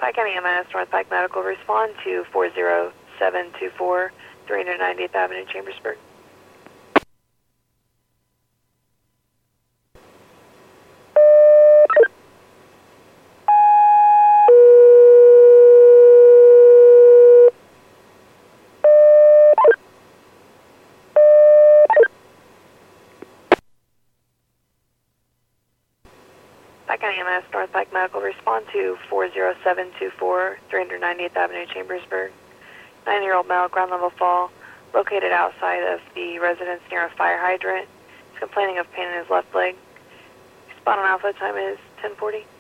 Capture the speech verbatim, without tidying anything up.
Pike County M S, North Pike Medical, respond to four zero seven two four, three hundred ninetieth Avenue, Chambersburg. Pike County M S, North Pike Medical, respond to four zero seven two four, three hundred ninetieth Avenue, Chambersburg. Nine-year-old male, ground level fall, located outside of the residence near a fire hydrant. He's complaining of pain in his left leg. Respond on alpha, time is ten forty.